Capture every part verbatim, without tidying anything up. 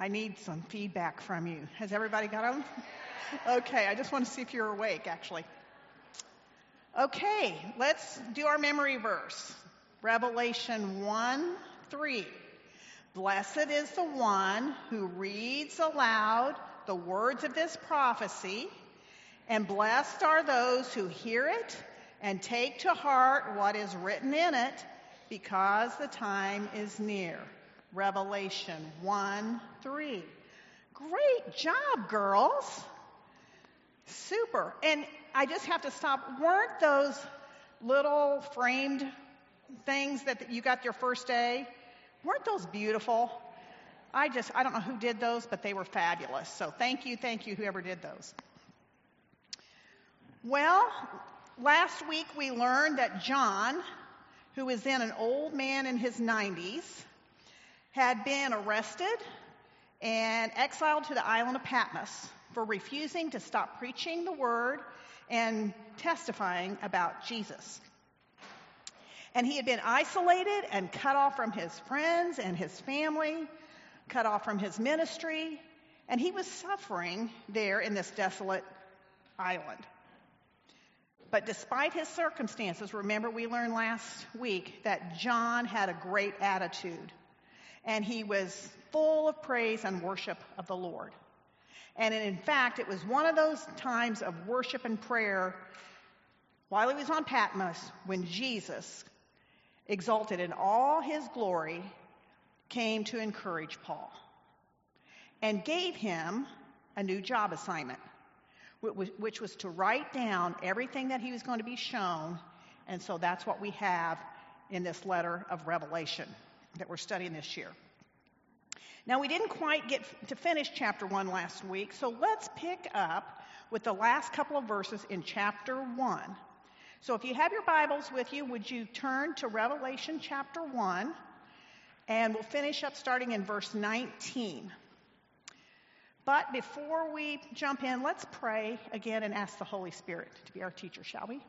I need some feedback from you. Has everybody got them? Okay, I just want to see if you're awake, actually. Okay, let's do our memory verse. Revelation one three. Blessed is the one who reads aloud the words of this prophecy, and blessed are those who hear it and take to heart what is written in it, because the time is near. Revelation one three. Great job, girls. Super. And I just have to stop. Weren't those little framed things that you got your first day? Weren't those beautiful? I just, I don't know who did those, but they were fabulous. So thank you, thank you, whoever did those. Well, last week we learned that John, who was then an old man in his nineties, had been arrested and exiled to the island of Patmos for refusing to stop preaching the word and testifying about Jesus. And he had been isolated and cut off from his friends and his family, cut off from his ministry, and he was suffering there in this desolate island. But despite his circumstances, remember we learned last week that John had a great attitude, and he was full of praise and worship of the Lord. And in fact, it was one of those times of worship and prayer while he was on Patmos when Jesus, exalted in all his glory, came to encourage Paul and gave him a new job assignment, which was to write down everything that he was going to be shown. And so that's what we have in this letter of Revelation that we're studying this year. Now, we didn't quite get to finish chapter one last week, so let's pick up with the last couple of verses in chapter one. So if you have your Bibles with you, would you turn to Revelation chapter one, and we'll finish up starting in verse nineteen. But before we jump in, let's pray again and ask the Holy Spirit to be our teacher, shall we?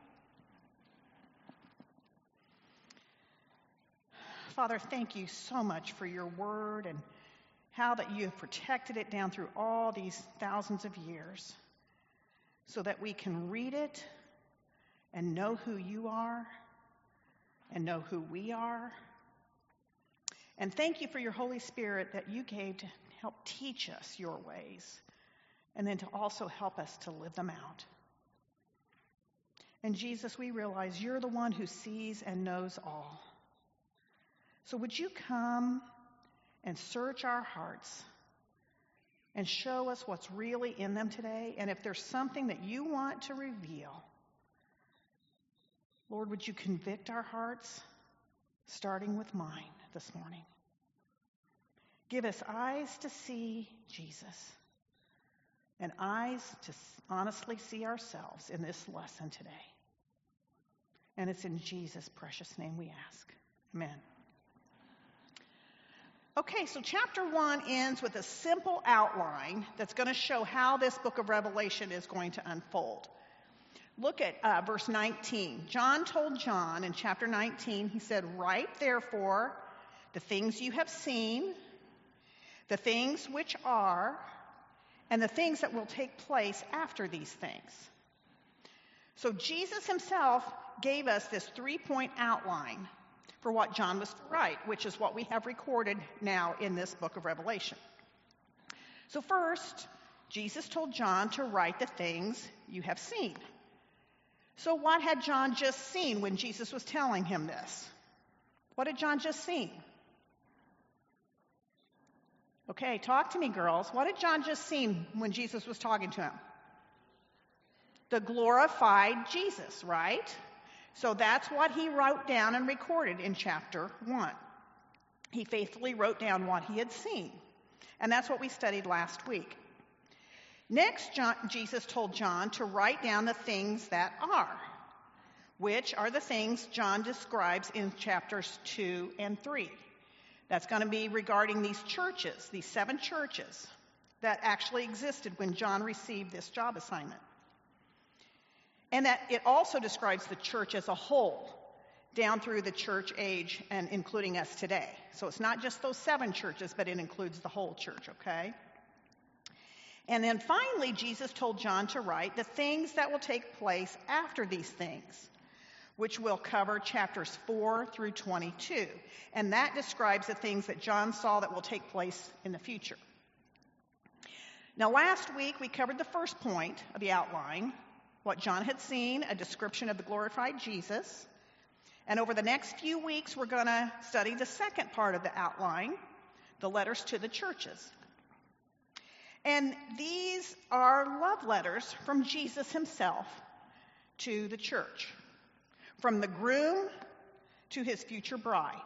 Father, thank you so much for your word and how that you have protected it down through all these thousands of years so that we can read it and know who you are and know who we are. And thank you for your Holy Spirit that you gave to help teach us your ways and then to also help us to live them out. And Jesus, we realize you're the one who sees and knows all. So would you come and search our hearts and show us what's really in them today? And if there's something that you want to reveal, Lord, would you convict our hearts, starting with mine this morning? Give us eyes to see Jesus and eyes to honestly see ourselves in this lesson today. And it's in Jesus' precious name we ask. Amen. Okay, so chapter one ends with a simple outline that's going to show how this book of Revelation is going to unfold. Look at uh, verse nineteen. John told John in chapter nineteen, he said, "Write therefore the things you have seen, the things which are, and the things that will take place after these things." So Jesus himself gave us this three-point outline for what John was to write, which is what we have recorded now in this book of Revelation. So first, Jesus told John to write the things you have seen. So what had John just seen when Jesus was telling him this? What had John just seen? Okay, talk to me, girls. What had John just seen when Jesus was talking to him? The glorified Jesus, right? So that's what he wrote down and recorded in chapter one. He faithfully wrote down what he had seen. And that's what we studied last week. Next, John, Jesus told John to write down the things that are, which are the things John describes in chapters two and three. That's going to be regarding these churches, these seven churches that actually existed when John received this job assignment. And that it also describes the church as a whole, down through the church age and including us today. So it's not just those seven churches, but it includes the whole church, okay? And then finally, Jesus told John to write the things that will take place after these things, which will cover chapters four through twenty-two. And that describes the things that John saw that will take place in the future. Now, last week, we covered the first point of the outline, what John had seen, a description of the glorified Jesus. And over the next few weeks, we're going to study the second part of the outline, the letters to the churches. And these are love letters from Jesus himself to the church, from the groom to his future bride.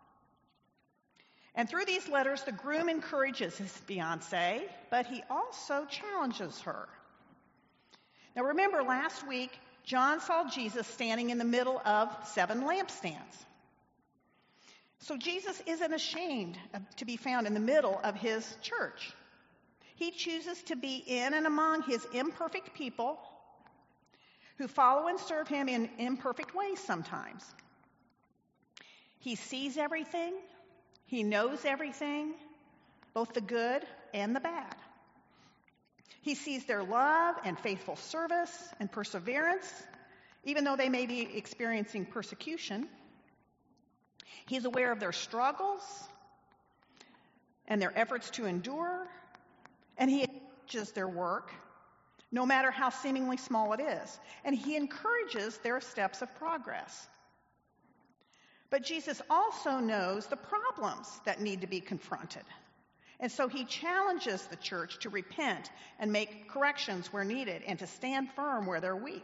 And through these letters, the groom encourages his fiancée, but he also challenges her. Now remember, last week, John saw Jesus standing in the middle of seven lampstands. So Jesus isn't ashamed to be found in the middle of his church. He chooses to be in and among his imperfect people who follow and serve him in imperfect ways sometimes. He sees everything. He knows everything, both the good and the bad. He sees their love and faithful service and perseverance, even though they may be experiencing persecution. He's aware of their struggles and their efforts to endure, and he acknowledges their work, no matter how seemingly small it is, and he encourages their steps of progress. But Jesus also knows the problems that need to be confronted. And so he challenges the church to repent and make corrections where needed and to stand firm where they're weak.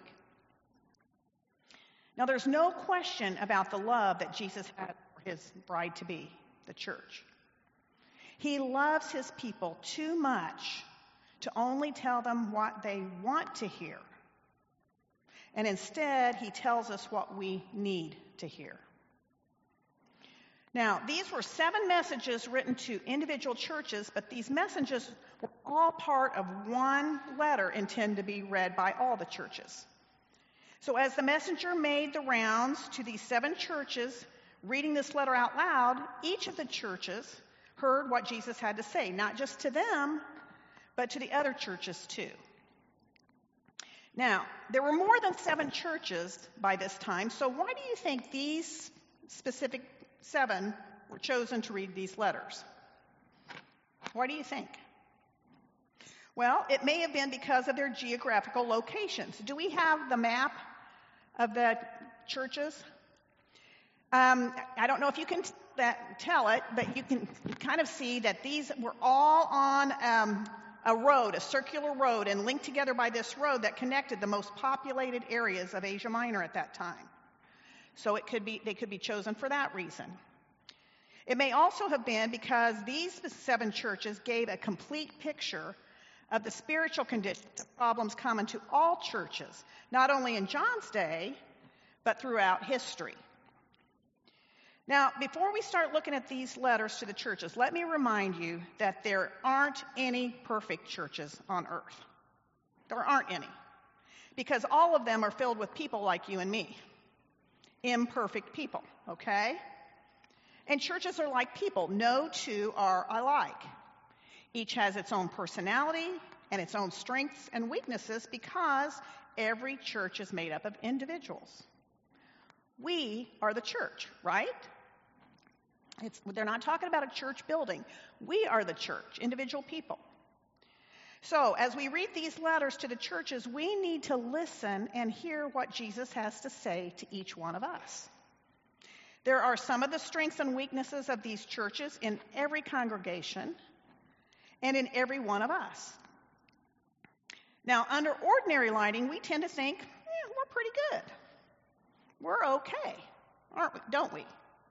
Now, there's no question about the love that Jesus had for his bride-to-be, the church. He loves his people too much to only tell them what they want to hear. And instead, he tells us what we need to hear. Now, these were seven messages written to individual churches, but these messages were all part of one letter intended to be read by all the churches. So as the messenger made the rounds to these seven churches, reading this letter out loud, each of the churches heard what Jesus had to say, not just to them, but to the other churches too. Now, there were more than seven churches by this time, so why do you think these specific seven were chosen to read these letters? Why do you think? Well, it may have been because of their geographical locations. Do we have the map of the churches? Um, I don't know if you can t- that, tell it, but you can kind of see that these were all on um, a road, a circular road, and linked together by this road that connected the most populated areas of Asia Minor at that time. So it could be they could be chosen for that reason. It may also have been because these seven churches gave a complete picture of the spiritual conditions of problems common to all churches, not only in John's day, but throughout history. Now, before we start looking at these letters to the churches, let me remind you that there aren't any perfect churches on earth. There aren't any. Because all of them are filled with people like you and me. Imperfect people, okay? And churches are like people. No two are alike. Each has its own personality and its own strengths and weaknesses because every church is made up of individuals. We are the church, right? It's, they're not talking about a church building. We are the church, individual people. So, as we read these letters to the churches, we need to listen and hear what Jesus has to say to each one of us. There are some of the strengths and weaknesses of these churches in every congregation and in every one of us. Now, under ordinary lighting, we tend to think, eh, we're pretty good. We're okay, aren't we? Don't we?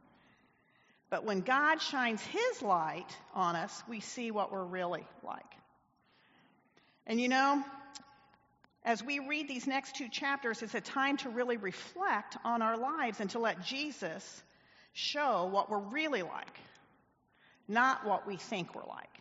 But when God shines his light on us, we see what we're really like. And you know, as we read these next two chapters, it's a time to really reflect on our lives and to let Jesus show what we're really like, not what we think we're like.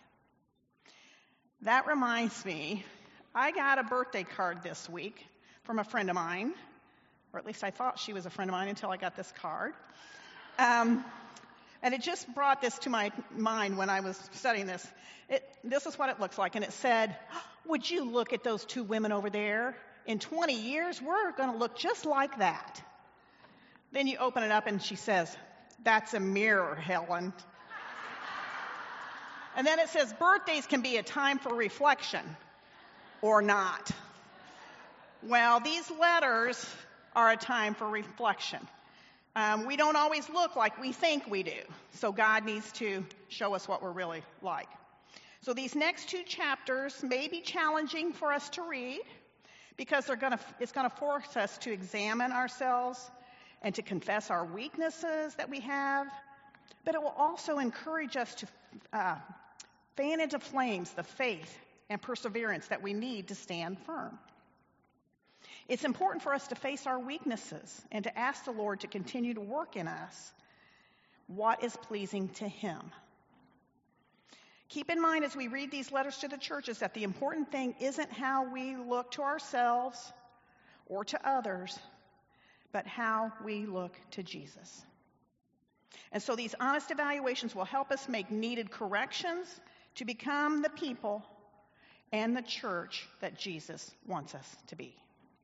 That reminds me, I got a birthday card this week from a friend of mine, or at least I thought she was a friend of mine until I got this card. Um, and it just brought this to my mind when I was studying this. It, this is what it looks like, and it said, would you look at those two women over there? In twenty years, we're going to look just like that. Then you open it up, and she says, that's a mirror, Helen. And then it says, birthdays can be a time for reflection, or not. Well, these letters are a time for reflection. Um, we don't always look like we think we do, so God needs to show us what we're really like. So these next two chapters may be challenging for us to read, because they're going to, it's going to force us to examine ourselves and to confess our weaknesses that we have, but it will also encourage us to uh, fan into flames the faith and perseverance that we need to stand firm. It's important for us to face our weaknesses and to ask the Lord to continue to work in us what is pleasing to Him. Keep in mind as we read these letters to the churches that the important thing isn't how we look to ourselves or to others, but how we look to Jesus. And so these honest evaluations will help us make needed corrections to become the people and the church that Jesus wants us to be.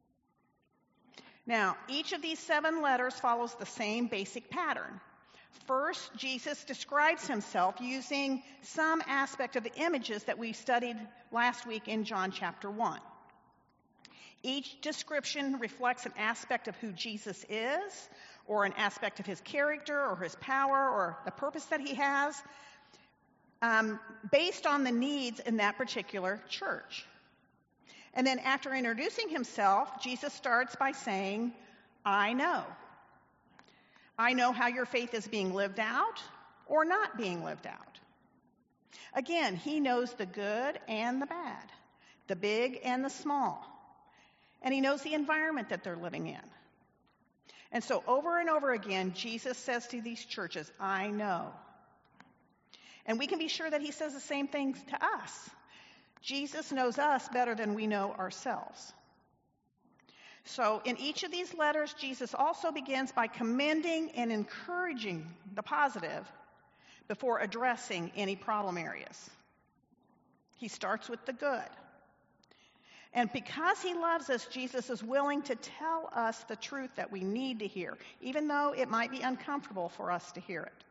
Now, each of these seven letters follows the same basic pattern. First, Jesus describes himself using some aspect of the images that we studied last week in John chapter one. Each description reflects an aspect of who Jesus is, or an aspect of his character, or his power, or the purpose that he has, um, based on the needs in that particular church. And then after introducing himself, Jesus starts by saying, I know. I know how your faith is being lived out or not being lived out. Again, he knows the good and the bad, the big and the small. And he knows the environment that they're living in. And so over and over again, Jesus says to these churches, I know. And we can be sure that he says the same thing to us. Jesus knows us better than we know ourselves. So in each of these letters, Jesus also begins by commending and encouraging the positive before addressing any problem areas. He starts with the good. And because he loves us, Jesus is willing to tell us the truth that we need to hear, even though it might be uncomfortable for us to hear it.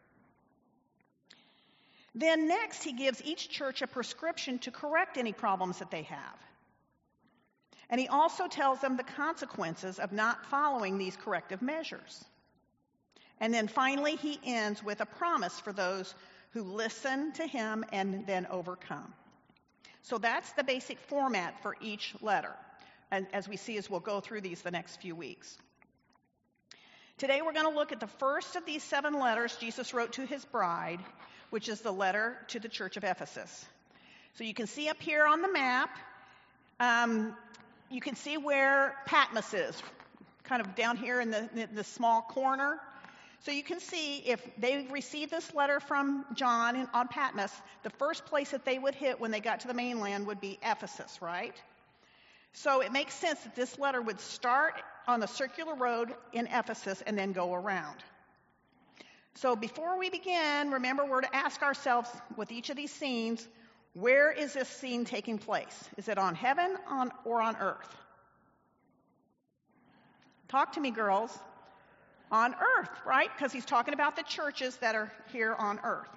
Then next, he gives each church a prescription to correct any problems that they have. And he also tells them the consequences of not following these corrective measures. And then finally, he ends with a promise for those who listen to him and then overcome. So that's the basic format for each letter, and as we see as we'll go through these the next few weeks. Today we're going to look at the first of these seven letters Jesus wrote to his bride, which is the letter to the church of Ephesus. So you can see up here on the map, um, you can see where Patmos is, kind of down here in the, the, the small corner. So you can see if they received this letter from John in, on Patmos, the first place that they would hit when they got to the mainland would be Ephesus, right? So it makes sense that this letter would start on the circular road in Ephesus and then go around. So before we begin, remember we're to ask ourselves with each of these scenes, where is this scene taking place? Is it on heaven on, or on earth? Talk to me, girls. On earth, right? Because he's talking about the churches that are here on earth.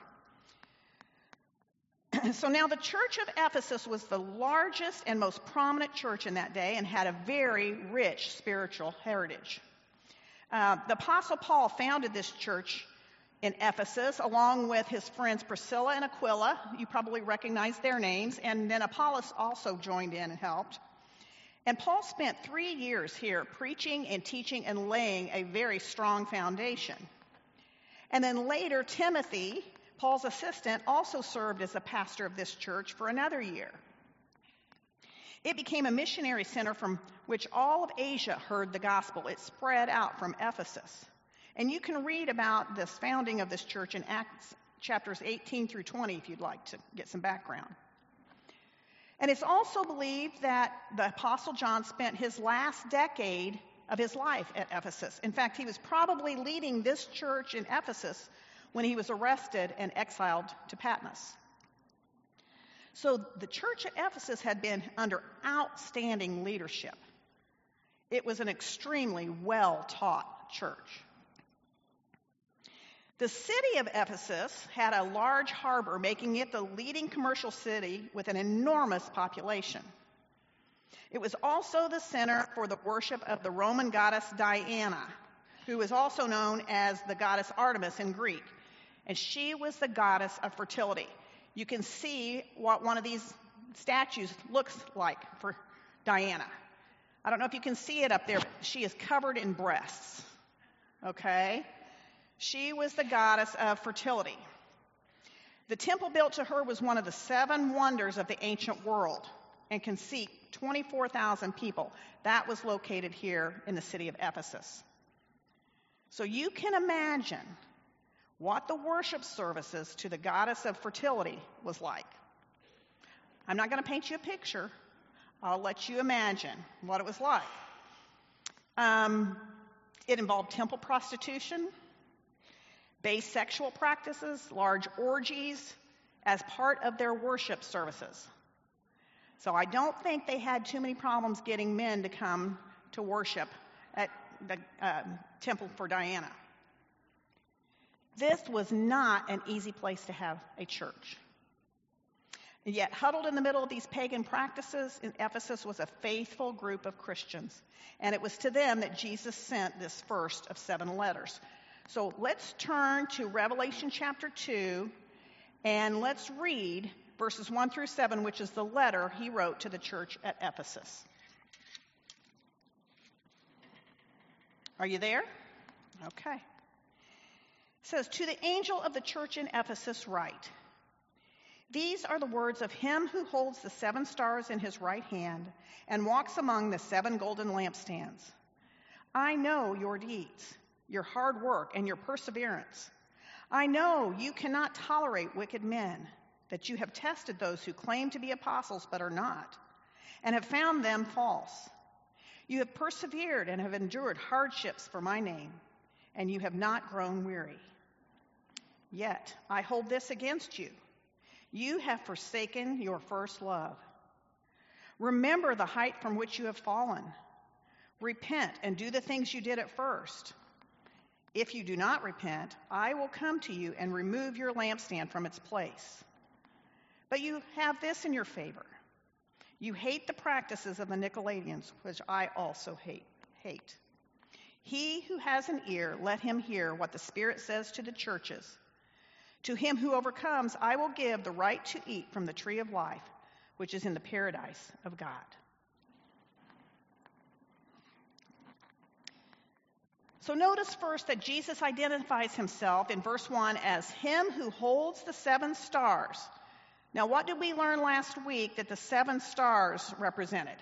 So now the church of Ephesus was the largest and most prominent church in that day and had a very rich spiritual heritage. Uh, the Apostle Paul founded this church in Ephesus along with his friends Priscilla and Aquila. You probably recognize their names. And then Apollos also joined in and helped. And Paul spent three years here preaching and teaching and laying a very strong foundation. And then later, Timothy, Paul's assistant, also served as the pastor of this church for another year. It became a missionary center from which all of Asia heard the gospel. It spread out from Ephesus. And you can read about this founding of this church in Acts chapters eighteen through twenty if you'd like to get some background. And it's also believed that the Apostle John spent his last decade of his life at Ephesus. In fact, he was probably leading this church in Ephesus when he was arrested and exiled to Patmos. So the church at Ephesus had been under outstanding leadership. It was an extremely well-taught church. The city of Ephesus had a large harbor, making it the leading commercial city with an enormous population. It was also the center for the worship of the Roman goddess Diana, who was also known as the goddess Artemis in Greek. And she was the goddess of fertility. You can see what one of these statues looks like for Diana. I don't know if you can see it up there, but she is covered in breasts. Okay? She was the goddess of fertility. The temple built to her was one of the seven wonders of the ancient world and can seat twenty-four thousand people. That was located here in the city of Ephesus. So you can imagine what the worship services to the goddess of fertility was like. I'm not going to paint you a picture. I'll let you imagine what it was like. Um, it involved temple prostitution, base sexual practices, large orgies as part of their worship services. So I don't think they had too many problems getting men to come to worship at the uh, temple for Diana. This was not an easy place to have a church. And yet, huddled in the middle of these pagan practices in Ephesus was a faithful group of Christians. And it was to them that Jesus sent this first of seven letters. So let's turn to Revelation chapter two, and let's read verses one through seven, which is the letter he wrote to the church at Ephesus. Are you there? Okay. It says, "To the angel of the church in Ephesus write, these are the words of him who holds the seven stars in his right hand and walks among the seven golden lampstands. I know your deeds, your hard work, and your perseverance. I know you cannot tolerate wicked men, that you have tested those who claim to be apostles but are not, and have found them false. You have persevered and have endured hardships for my name, and you have not grown weary. Yet I hold this against you. You have forsaken your first love. Remember the height from which you have fallen. Repent and do the things you did at first. If you do not repent, I will come to you and remove your lampstand from its place. But you have this in your favor. You hate the practices of the Nicolaitans, which I also hate. hate. He who has an ear, let him hear what the Spirit says to the churches. To him who overcomes, I will give the right to eat from the tree of life, which is in the paradise of God." So notice first that Jesus identifies himself in verse one as him who holds the seven stars. Now, what did we learn last week that the seven stars represented?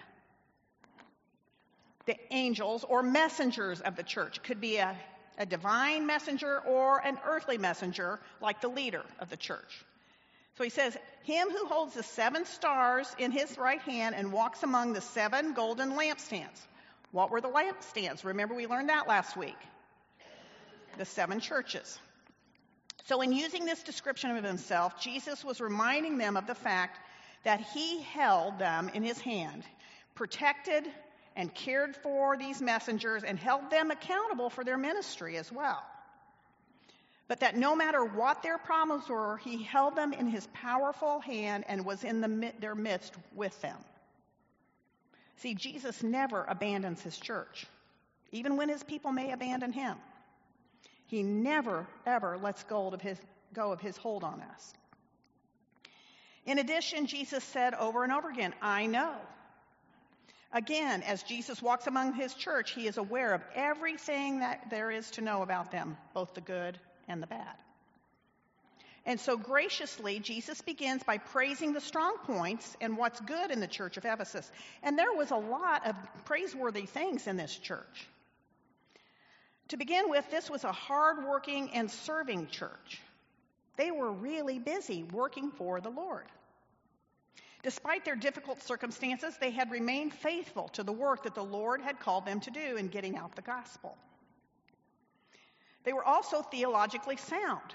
The angels or messengers of the church. Could be a, a divine messenger or an earthly messenger, like the leader of the church. So he says, him who holds the seven stars in his right hand and walks among the seven golden lampstands. What were the lampstands? Remember, we learned that last week. The seven churches. So in using this description of himself, Jesus was reminding them of the fact that he held them in his hand, protected and cared for these messengers, and held them accountable for their ministry as well. But that no matter what their problems were, he held them in his powerful hand and was in the, their midst with them. See, Jesus never abandons his church, even when his people may abandon him. He never, ever lets go of his, go of his hold on us. In addition, Jesus said over and over again, I know. Again, as Jesus walks among his church, he is aware of everything that there is to know about them, both the good and the bad. And so graciously, Jesus begins by praising the strong points and what's good in the church of Ephesus. And there was a lot of praiseworthy things in this church. To begin with, this was a hardworking and serving church. They were really busy working for the Lord. Despite their difficult circumstances, they had remained faithful to the work that the Lord had called them to do in getting out the gospel. They were also theologically sound.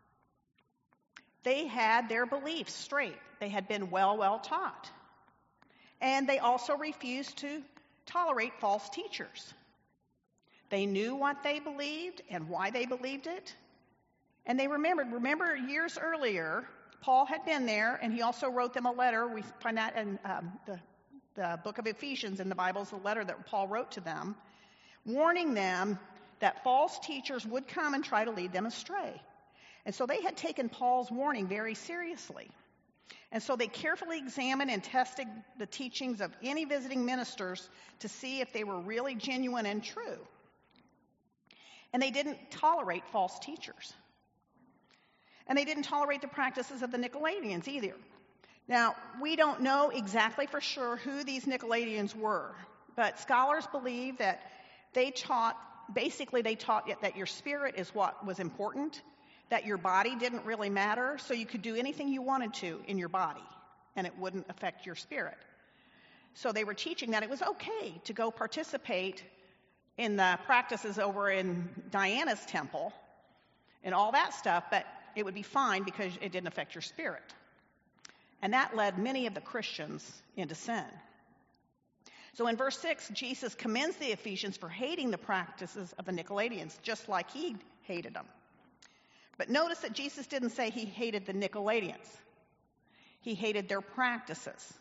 They had their beliefs straight. They had been well, well taught. And they also refused to tolerate false teachers. They knew what they believed and why they believed it. And they remembered, remember years earlier, Paul had been there, and he also wrote them a letter. We find that in um, the, the book of Ephesians in the Bible, is a letter that Paul wrote to them, warning them that false teachers would come and try to lead them astray. And so they had taken Paul's warning very seriously. And so they carefully examined and tested the teachings of any visiting ministers to see if they were really genuine and true. And they didn't tolerate false teachers. And they didn't tolerate the practices of the Nicolaitans either. Now, we don't know exactly for sure who these Nicolaitans were, but scholars believe that they taught, basically they taught that your spirit is what was important, that your body didn't really matter, so you could do anything you wanted to in your body, and it wouldn't affect your spirit. So they were teaching that it was okay to go participate in the practices over in Diana's temple and all that stuff, but it would be fine because it didn't affect your spirit. And that led many of the Christians into sin. So in verse six, Jesus commends the Ephesians for hating the practices of the Nicolaitans, just like he hated them. But notice that Jesus didn't say he hated the Nicolaitans. He hated their practices.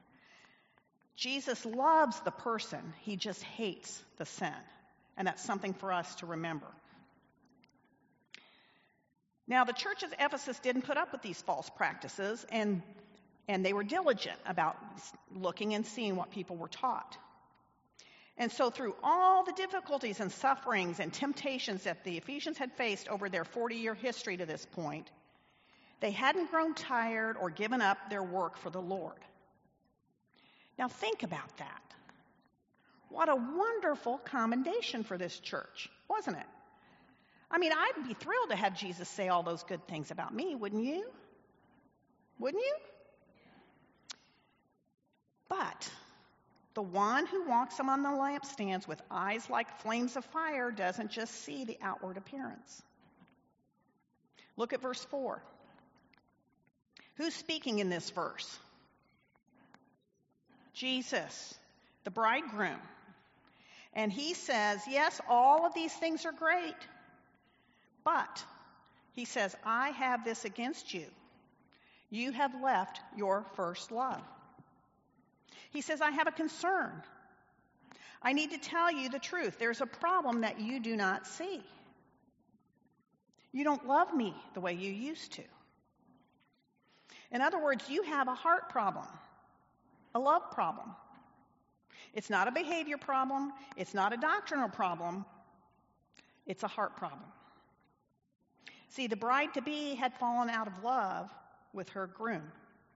Jesus loves the person. He just hates the sin. And that's something for us to remember. Now, the church of Ephesus didn't put up with these false practices, and, and they were diligent about looking and seeing what people were taught. And so through all the difficulties and sufferings and temptations that the Ephesians had faced over their forty-year history to this point, they hadn't grown tired or given up their work for the Lord. Now think about that. What a wonderful commendation for this church, wasn't it? I mean, I'd be thrilled to have Jesus say all those good things about me, wouldn't you? Wouldn't you? But the one who walks among the lampstands with eyes like flames of fire doesn't just see the outward appearance. Look at verse four. Who's speaking in this verse? Jesus, the bridegroom. And he says, yes, all of these things are great. But, he says, I have this against you. You have left your first love. He says, I have a concern. I need to tell you the truth. There's a problem that you do not see. You don't love me the way you used to. In other words, you have a heart problem, a love problem. It's not a behavior problem. It's not a doctrinal problem. It's a heart problem. See, the bride-to-be had fallen out of love with her groom.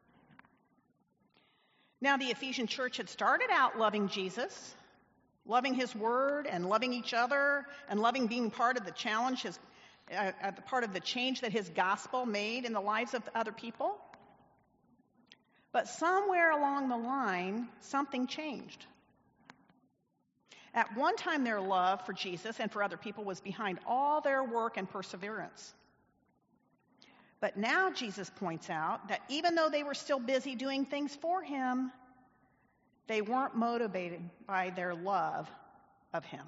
Now, the Ephesian church had started out loving Jesus, loving his word, and loving each other, and loving being part of the challenge, his, uh, uh, part of the change that his gospel made in the lives of other people. But somewhere along the line, something changed. At one time, their love for Jesus and for other people was behind all their work and perseverance. But now Jesus points out that even though they were still busy doing things for him, they weren't motivated by their love of him.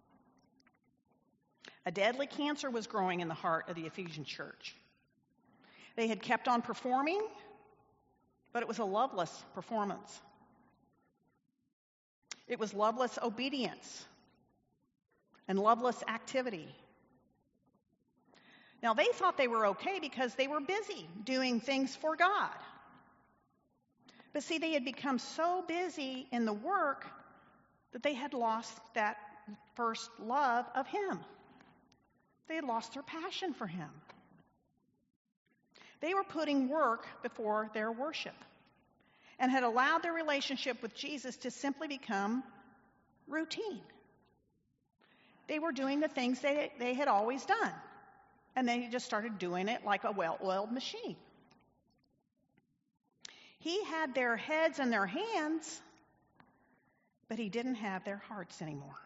A deadly cancer was growing in the heart of the Ephesian church. They had kept on performing, but it was a loveless performance. It was loveless obedience and loveless activity. Now, they thought they were okay because they were busy doing things for God. But see, they had become so busy in the work that they had lost that first love of him. They had lost their passion for him. They were putting work before their worship and had allowed their relationship with Jesus to simply become routine. They were doing the things they, they had always done. And then he just started doing it like a well-oiled machine. He had their heads and their hands, but he didn't have their hearts anymore.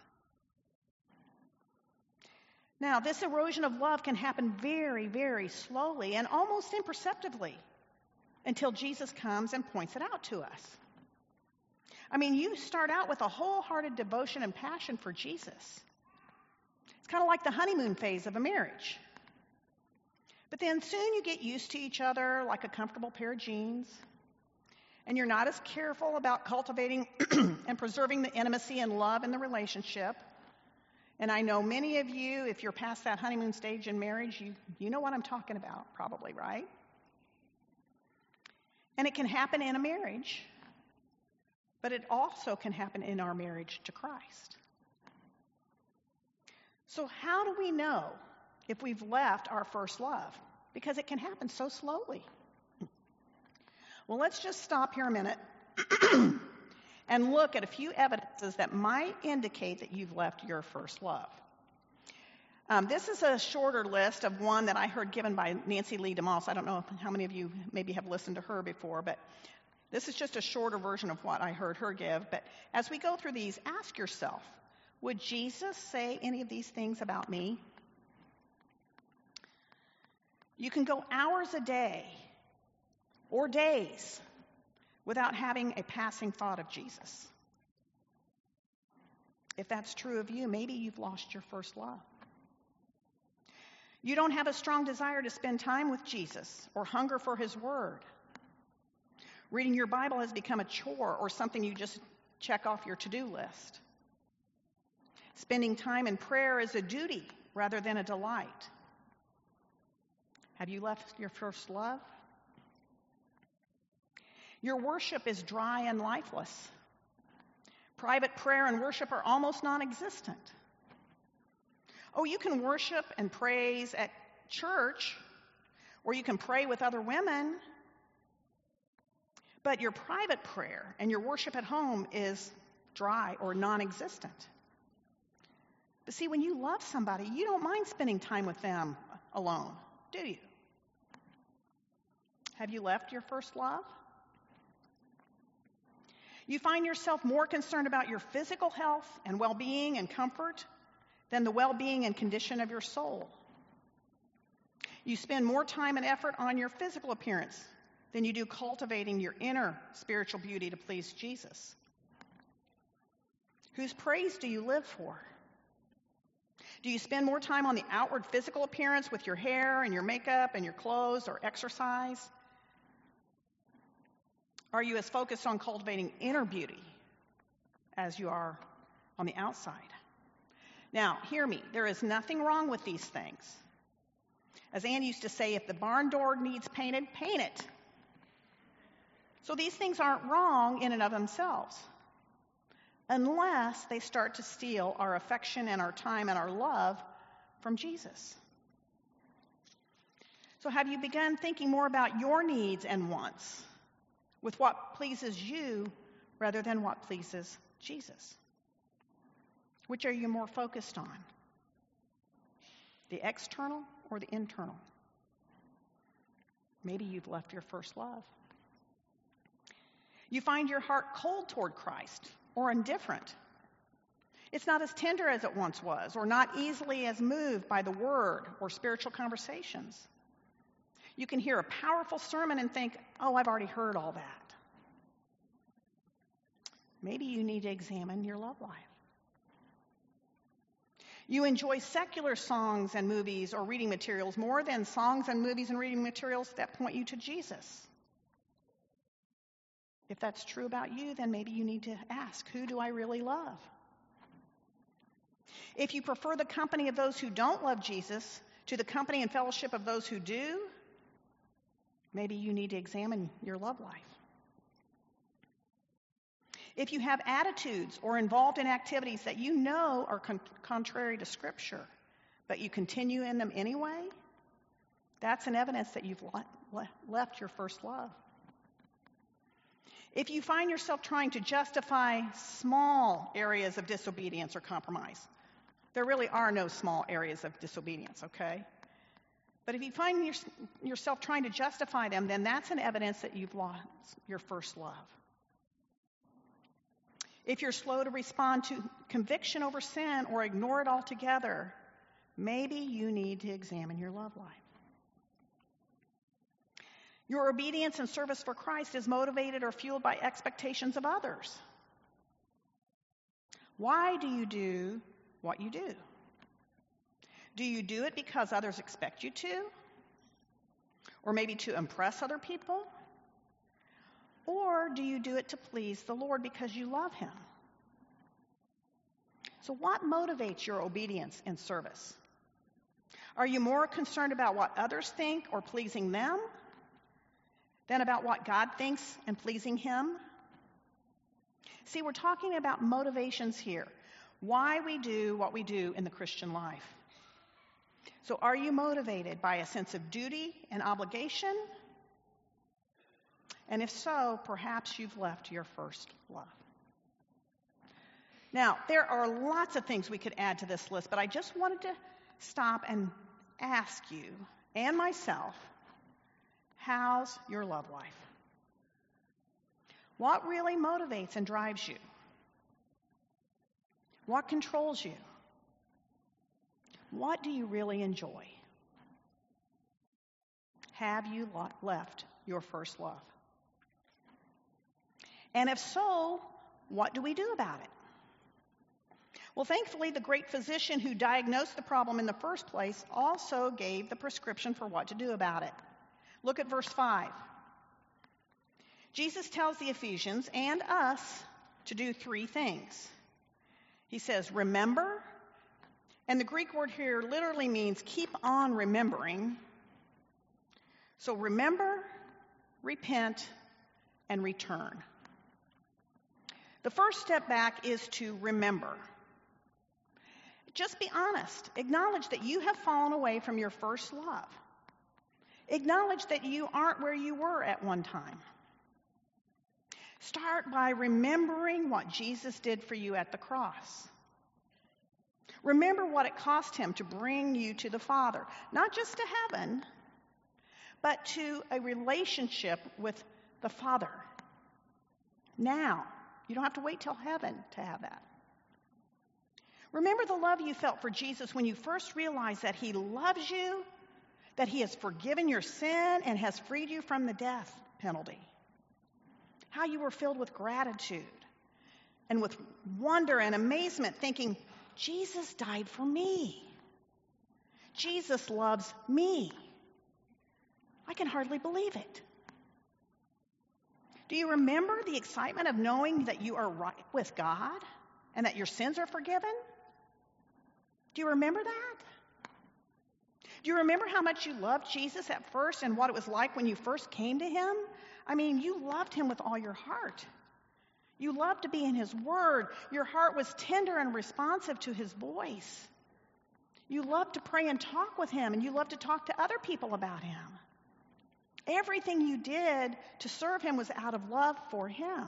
Now, this erosion of love can happen very, very slowly and almost imperceptibly until Jesus comes and points it out to us. I mean, you start out with a wholehearted devotion and passion for Jesus. It's kind of like the honeymoon phase of a marriage. But then soon you get used to each other like a comfortable pair of jeans, and you're not as careful about cultivating and preserving the intimacy and love in the relationship. And I know many of you, if you're past that honeymoon stage in marriage, you, you know what I'm talking about, probably, right? And it can happen in a marriage, but it also can happen in our marriage to Christ. So how do we know if we've left our first love? Because it can happen so slowly. Well, let's just stop here a minute and look at a few evidences that might indicate that you've left your first love. Um, this is a shorter list of one that I heard given by Nancy Lee DeMoss. I don't know how many of you maybe have listened to her before, but this is just a shorter version of what I heard her give. But as we go through these, ask yourself, would Jesus say any of these things about me? You can go hours a day or days without having a passing thought of Jesus. If that's true of you, maybe you've lost your first love. You don't have a strong desire to spend time with Jesus or hunger for his word. Reading your Bible has become a chore or something you just check off your to-do list. Spending time in prayer is a duty rather than a delight. Have you left your first love? Your worship is dry and lifeless. Private prayer and worship are almost non-existent. Oh, you can worship and praise at church, or you can pray with other women, but your private prayer and your worship at home is dry or non-existent. But see, when you love somebody, you don't mind spending time with them alone, do you? Have you left your first love? You find yourself more concerned about your physical health and well-being and comfort than the well-being and condition of your soul. You spend more time and effort on your physical appearance than you do cultivating your inner spiritual beauty to please Jesus. Whose praise do you live for? Do you spend more time on the outward physical appearance with your hair and your makeup and your clothes or exercise? Are you as focused on cultivating inner beauty as you are on the outside? Now, hear me. There is nothing wrong with these things. As Anne used to say, if the barn door needs painted, paint it. So these things aren't wrong in and of themselves, unless they start to steal our affection and our time and our love from Jesus. So have you begun thinking more about your needs and wants with what pleases you rather than what pleases Jesus? Which are you more focused on? The external or the internal? Maybe you've left your first love. You find your heart cold toward Christ or indifferent. It's not as tender as it once was, or not easily as moved by the word or spiritual conversations. You can hear a powerful sermon and think, oh, I've already heard all that. Maybe you need to examine your love life. You enjoy secular songs and movies or reading materials more than songs and movies and reading materials that point you to Jesus. If that's true about you, then maybe you need to ask, who do I really love? If you prefer the company of those who don't love Jesus to the company and fellowship of those who do, maybe you need to examine your love life. If you have attitudes or involved in activities that you know are con- contrary to Scripture, but you continue in them anyway, that's an evidence that you've le- le- left your first love. If you find yourself trying to justify small areas of disobedience or compromise, there really are no small areas of disobedience, okay? But if you find your, yourself trying to justify them, then that's an evidence that you've lost your first love. If you're slow to respond to conviction over sin or ignore it altogether, maybe you need to examine your love life. Your obedience and service for Christ is motivated or fueled by expectations of others. Why do you do what you do? Do you do it because others expect you to? Or maybe to impress other people? Or do you do it to please the Lord because you love Him? So what motivates your obedience and service? Are you more concerned about what others think or pleasing them than about what God thinks and pleasing Him? See, we're talking about motivations here. Why we do what we do in the Christian life. So are you motivated by a sense of duty and obligation? And if so, perhaps you've left your first love. Now, there are lots of things we could add to this list, but I just wanted to stop and ask you and myself, how's your love life? What really motivates and drives you? What controls you? What do you really enjoy? Have you left your first love? And if so, what do we do about it? Well, thankfully, the great physician who diagnosed the problem in the first place also gave the prescription for what to do about it. Look at verse five. Jesus tells the Ephesians and us to do three things. He says, remember, and the Greek word here literally means keep on remembering. So remember, repent, and return. The first step back is to remember. Just be honest. Acknowledge that you have fallen away from your first love. Acknowledge that you aren't where you were at one time. Start by remembering what Jesus did for you at the cross. Remember what it cost Him to bring you to the Father, not just to heaven, but to a relationship with the Father. Now, you don't have to wait till heaven to have that. Remember the love you felt for Jesus when you first realized that He loves you, that He has forgiven your sin and has freed you from the death penalty. How you were filled with gratitude and with wonder and amazement, thinking, Jesus died for me. Jesus loves me. I can hardly believe it. Do you remember the excitement of knowing that you are right with God and that your sins are forgiven? Do you remember that? Do you remember how much you loved Jesus at first and what it was like when you first came to Him? I mean, you loved Him with all your heart. You loved to be in His Word. Your heart was tender and responsive to His voice. You loved to pray and talk with Him, and you loved to talk to other people about Him. Everything you did to serve Him was out of love for Him.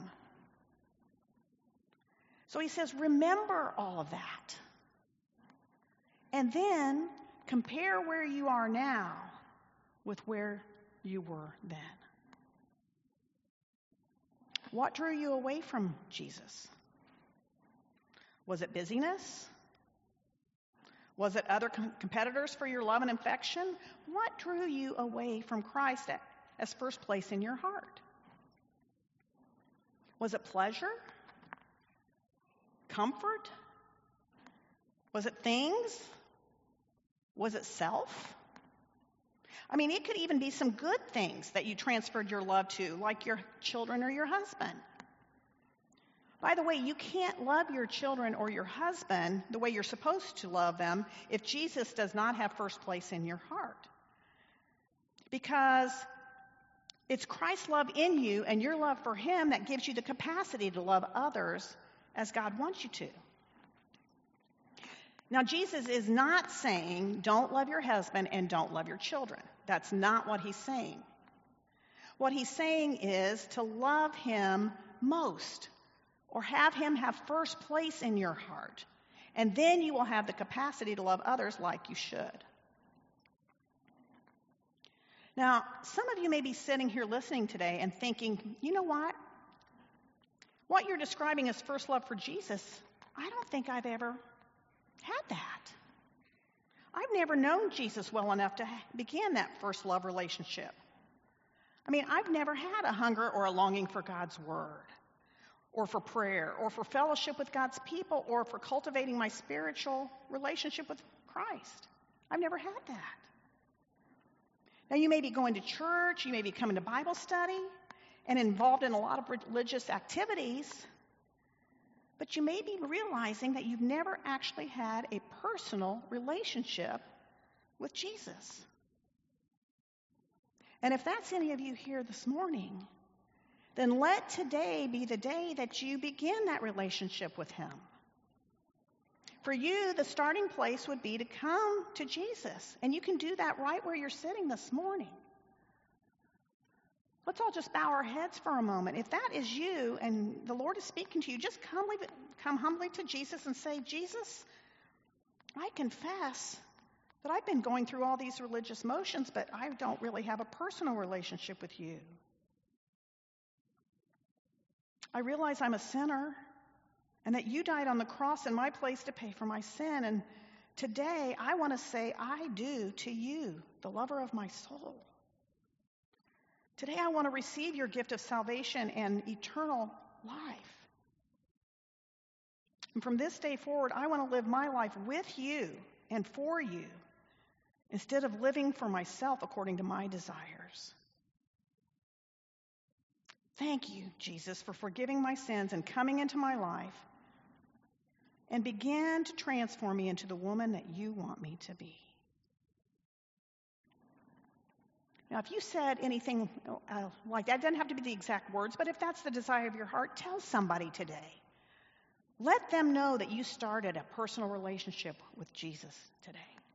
So He says, remember all of that. And then compare where you are now with where you were then. What drew you away from Jesus? Was it busyness? Was it other com- competitors for your love and affection? What drew you away from Christ as first place in your heart? Was it pleasure? Comfort? Was it things? Was it self? I mean, it could even be some good things that you transferred your love to, like your children or your husband. By the way, you can't love your children or your husband the way you're supposed to love them if Jesus does not have first place in your heart. Because it's Christ's love in you and your love for Him that gives you the capacity to love others as God wants you to. Now, Jesus is not saying don't love your husband and don't love your children. That's not what He's saying. What He's saying is to love Him most, or have Him have first place in your heart. And then you will have the capacity to love others like you should. Now, some of you may be sitting here listening today and thinking, you know what? What you're describing as first love for Jesus, I don't think I've ever had that. I've never known Jesus well enough to begin that first love relationship. I mean, I've never had a hunger or a longing for God's word, or for prayer, or for fellowship with God's people, or for cultivating my spiritual relationship with Christ. I've never had that. Now, you may be going to church, you may be coming to Bible study, and involved in a lot of religious activities, but you may be realizing that you've never actually had a personal relationship with Jesus. And if that's any of you here this morning, then let today be the day that you begin that relationship with him. For you, the starting place would be to come to Jesus. And you can do that right where you're sitting this morning. Let's all just bow our heads for a moment. If that is you and the Lord is speaking to you, just come, come humbly to Jesus and say, Jesus, I confess that I've been going through all these religious motions, but I don't really have a personal relationship with you. I realize I'm a sinner and that you died on the cross in my place to pay for my sin. And today I want to say I do to you, the lover of my soul. Today I want to receive your gift of salvation and eternal life. And from this day forward, I want to live my life with you and for you instead of living for myself according to my desires. Thank you, Jesus, for forgiving my sins and coming into my life and begin to transform me into the woman that you want me to be. Now, if you said anything uh, like that, it doesn't have to be the exact words, but if that's the desire of your heart, tell somebody today. Let them know that you started a personal relationship with Jesus today.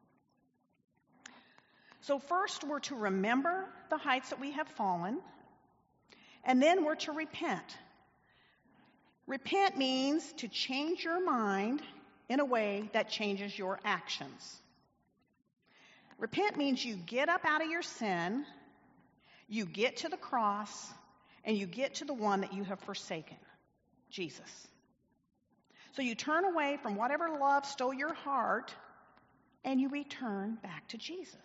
So first, we're to remember the heights that we have fallen, and then we're to repent. Repent means to change your mind in a way that changes your actions. Repent means you get up out of your sin, you get to the cross, and you get to the one that you have forsaken, Jesus. So you turn away from whatever love stole your heart, and you return back to Jesus.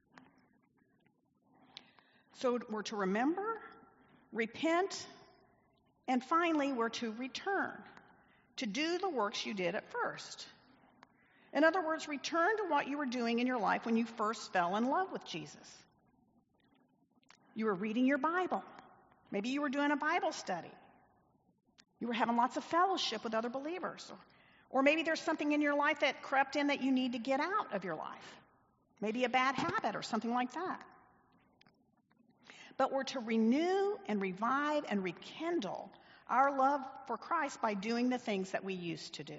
So we're to remember, repent, and finally we're to return, to do the works you did at first. In other words, return to what you were doing in your life when you first fell in love with Jesus. You were reading your Bible. Maybe you were doing a Bible study. You were having lots of fellowship with other believers. Or, or maybe there's something in your life that crept in that you need to get out of your life. Maybe a bad habit or something like that. But we're to renew and revive and rekindle our love for Christ by doing the things that we used to do.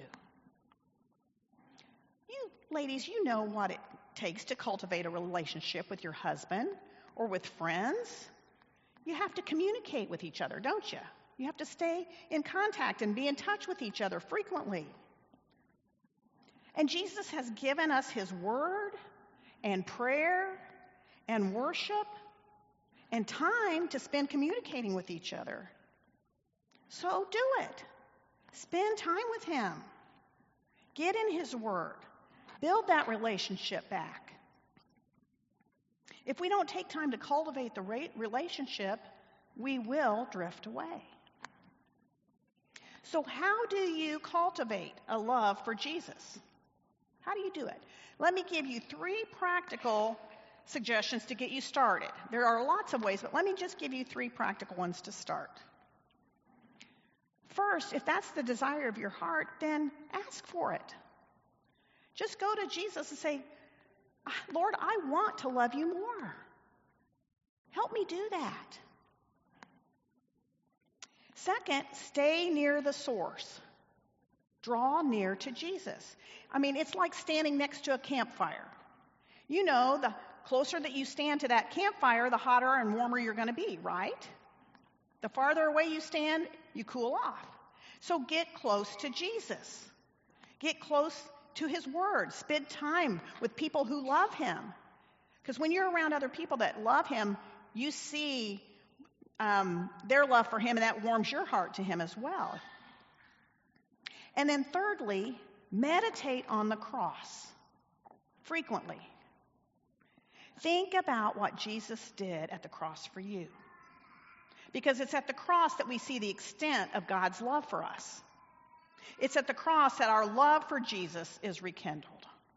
You ladies, you know what it takes to cultivate a relationship with your husband or with friends. You have to communicate with each other, don't you? You have to stay in contact and be in touch with each other frequently. And Jesus has given us his word and prayer and worship and time to spend communicating with each other. So do it. Spend time with him. Get in his word. Build that relationship back. If we don't take time to cultivate the relationship, we will drift away. So how do you cultivate a love for Jesus? How do you do it? Let me give you three practical suggestions to get you started. There are lots of ways, but let me just give you three practical ones to start. First, if that's the desire of your heart, then ask for it. Just go to Jesus and say, Lord, I want to love you more. Help me do that. Second, stay near the source. Draw near to Jesus. I mean, it's like standing next to a campfire. You know, the closer that you stand to that campfire, the hotter and warmer you're going to be, right? The farther away you stand, you cool off. So get close to Jesus. Get close to his word. Spend time with people who love him. Because when you're around other people that love him, you see um, their love for him, and that warms your heart to him as well. And then thirdly, meditate on the cross frequently. Think about what Jesus did at the cross for you. Because it's at the cross that we see the extent of God's love for us. It's at the cross that our love for Jesus is rekindled.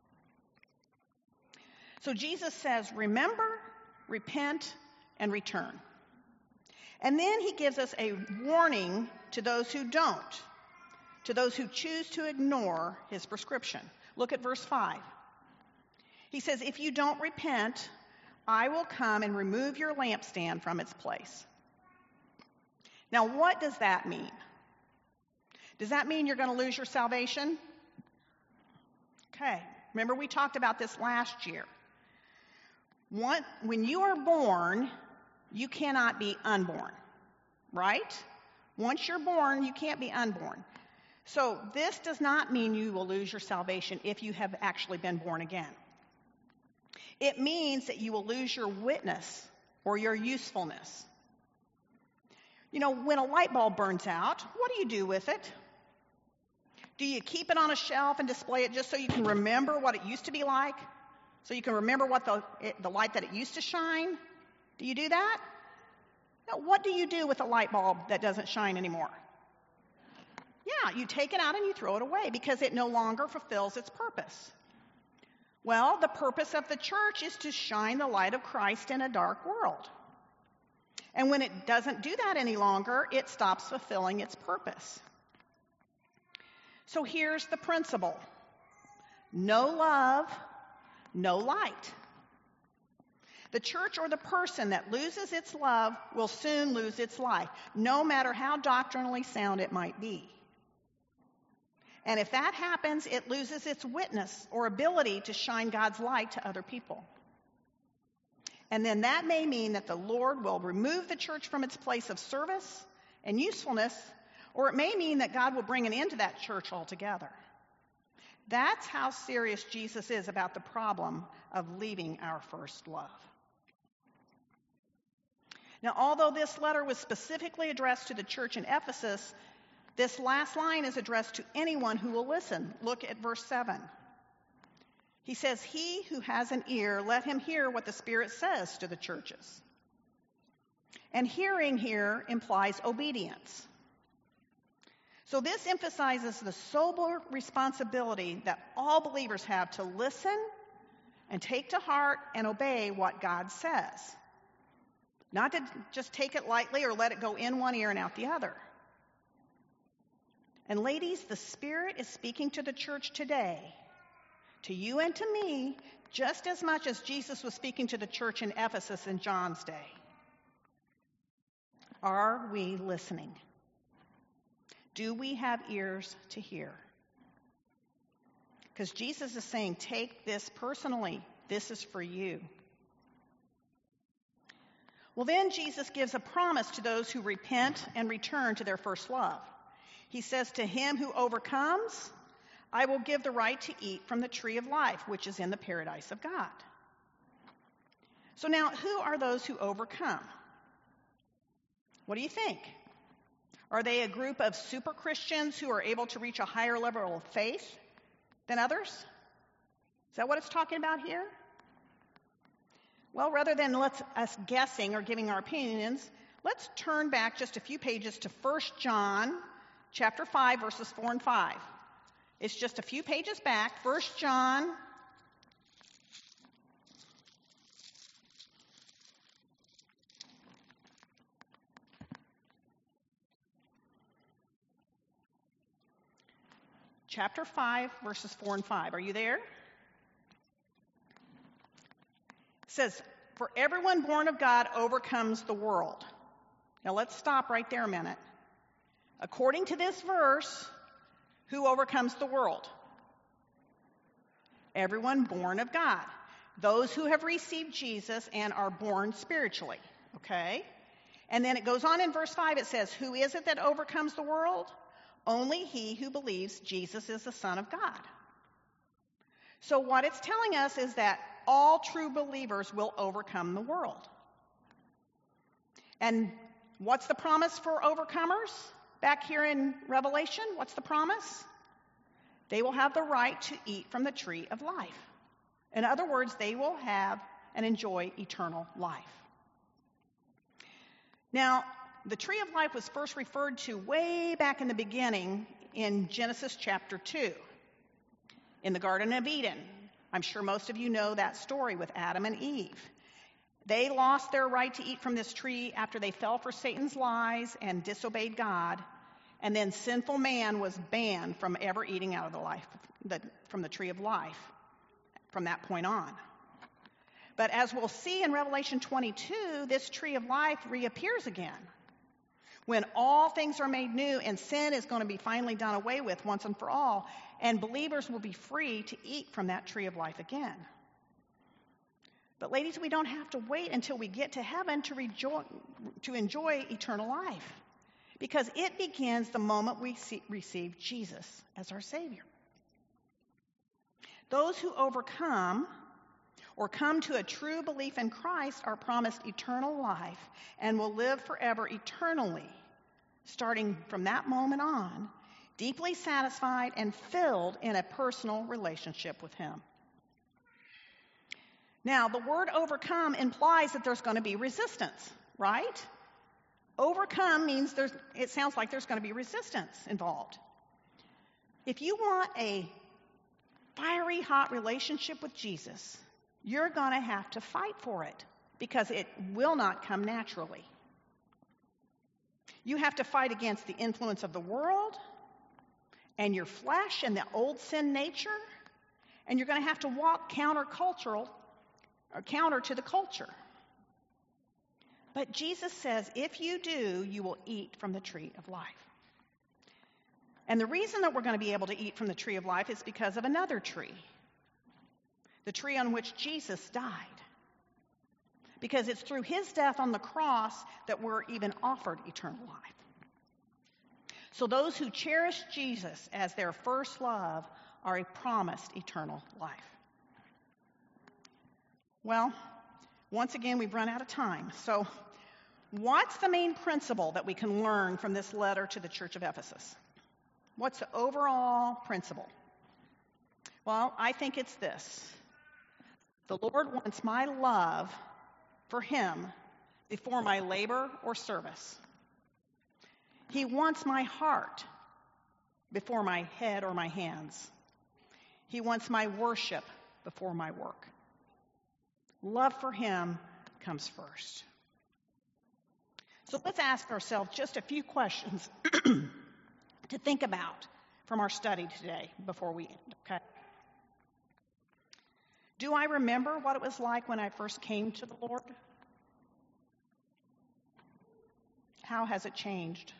So Jesus says, remember, repent, and return. And then he gives us a warning to those who don't, to those who choose to ignore his prescription. Look at verse five. He says, if you don't repent, I will come and remove your lampstand from its place. Now, what does that mean? Does that mean you're going to lose your salvation? Okay. Remember, we talked about this last year. One, when you are born, you cannot be unborn, right? Once you're born, you can't be unborn. So this does not mean you will lose your salvation if you have actually been born again. It means that you will lose your witness or your usefulness. You know, when a light bulb burns out, what do you do with it? Do you keep it on a shelf and display it just so you can remember what it used to be like? So you can remember what the, it, the light that it used to shine? Do you do that? Now, what do you do with a light bulb that doesn't shine anymore? Yeah, you take it out and you throw it away because it no longer fulfills its purpose. Well, the purpose of the church is to shine the light of Christ in a dark world. And when it doesn't do that any longer, it stops fulfilling its purpose. So here's the principle. No love, no light. The church or the person that loses its love will soon lose its life, no matter how doctrinally sound it might be. And if that happens, it loses its witness or ability to shine God's light to other people. And then that may mean that the Lord will remove the church from its place of service and usefulness, or it may mean that God will bring an end to that church altogether. That's how serious Jesus is about the problem of leaving our first love. Now, although this letter was specifically addressed to the church in Ephesus, this last line is addressed to anyone who will listen. Look at verse seven. He says, he who has an ear, let him hear what the Spirit says to the churches. And hearing here implies obedience. So this emphasizes the sober responsibility that all believers have to listen and take to heart and obey what God says. Not to just take it lightly or let it go in one ear and out the other. And ladies, the Spirit is speaking to the church today, to you and to me, just as much as Jesus was speaking to the church in Ephesus in John's day. Are we listening? Do we have ears to hear? Because Jesus is saying, take this personally. This is for you. Well, then Jesus gives a promise to those who repent and return to their first love. He says, to him who overcomes, I will give the right to eat from the tree of life, which is in the paradise of God. So now, who are those who overcome? What do you think? Are they a group of super Christians who are able to reach a higher level of faith than others? Is that what it's talking about here? Well, rather than let's, us guessing or giving our opinions, let's turn back just a few pages to First John chapter five, verses four and five. It's just a few pages back. First John chapter five, verses four and five. Are you there? It says, for everyone born of God overcomes the world. Now let's stop right there a minute. According to this verse, who overcomes the world? Everyone born of God. Those who have received Jesus and are born spiritually. Okay? And then it goes on in verse five, it says, who is it that overcomes the world? Only he who believes Jesus is the Son of God. So what it's telling us is that all true believers will overcome the world. And what's the promise for overcomers? Back here in Revelation, what's the promise? They will have the right to eat from the tree of life. In other words, they will have and enjoy eternal life. Now, the tree of life was first referred to way back in the beginning in Genesis chapter two, in the Garden of Eden. I'm sure most of you know that story with Adam and Eve. They lost their right to eat from this tree after they fell for Satan's lies and disobeyed God. And then sinful man was banned from ever eating out of the life, the, from the tree of life from that point on. But as we'll see in Revelation twenty-two, this tree of life reappears again when all things are made new and sin is going to be finally done away with once and for all, and believers will be free to eat from that tree of life again. But ladies, we don't have to wait until we get to heaven to, rejo- to enjoy eternal life, because it begins the moment we see, receive Jesus as our Savior. Those who overcome or come to a true belief in Christ are promised eternal life and will live forever eternally, starting from that moment on, deeply satisfied and filled in a personal relationship with Him. Now, the word overcome implies that there's going to be resistance, right? Overcome means there's, it sounds like there's going to be resistance involved. If you want a fiery hot relationship with Jesus, you're going to have to fight for it, because it will not come naturally. You have to fight against the influence of the world and your flesh and the old sin nature, and you're going to have to walk countercultural or counter to the culture. But Jesus says, if you do, you will eat from the tree of life. And the reason that we're going to be able to eat from the tree of life is because of another tree, the tree on which Jesus died. Because it's through His death on the cross that we're even offered eternal life. So those who cherish Jesus as their first love are a promised eternal life. Well, once again, we've run out of time. So what's the main principle that we can learn from this letter to the church of Ephesus? What's the overall principle? Well, I think it's this. The Lord wants my love for Him before my labor or service. He wants my heart before my head or my hands. He wants my worship before my work. Love for Him comes first. So let's ask ourselves just a few questions to think about from our study today before we end, okay? Do I remember what it was like when I first came to the Lord? How has it changed?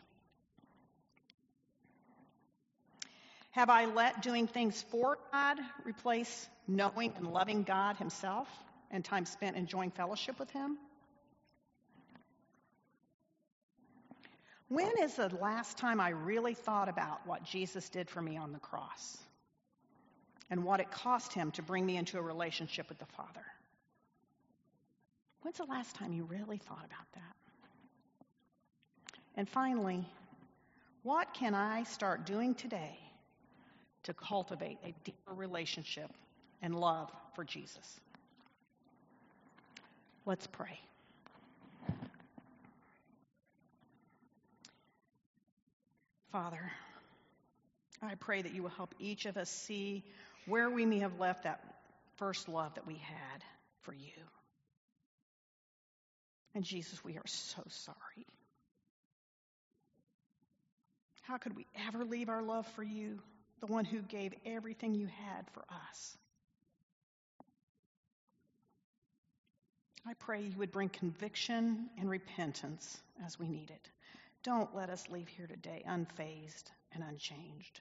Have I let doing things for God replace knowing and loving God Himself and time spent enjoying fellowship with Him? When is the last time I really thought about what Jesus did for me on the cross and what it cost Him to bring me into a relationship with the Father? When's the last time you really thought about that? And finally, what can I start doing today to cultivate a deeper relationship and love for Jesus? Let's pray. Father, I pray that you will help each of us see where we may have left that first love that we had for you. And Jesus, we are so sorry. How could we ever leave our love for you, the one who gave everything you had for us? I pray you would bring conviction and repentance as we need it. Don't let us leave here today unfazed and unchanged.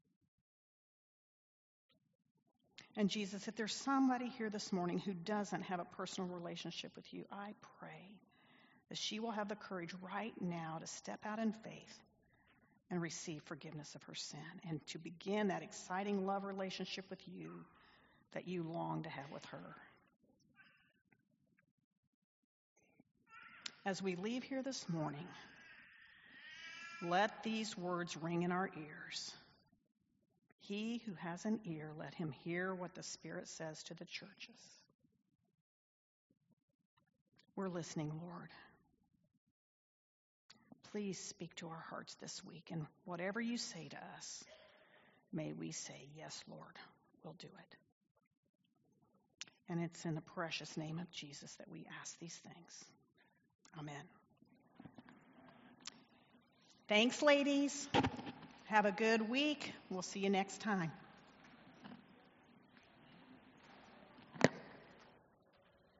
And Jesus, if there's somebody here this morning who doesn't have a personal relationship with you, I pray that she will have the courage right now to step out in faith and receive forgiveness of her sin and to begin that exciting love relationship with you that you long to have with her. as we leave here this morning, let these words ring in our ears. He who has an ear, let him hear what the Spirit says to the churches. We're listening, Lord. Please speak to our hearts this week, and whatever you say to us, may we say, yes, Lord, we'll do it. And it's in the precious name of Jesus that we ask these things. Amen. Thanks, ladies. Have a good week. We'll see you next time.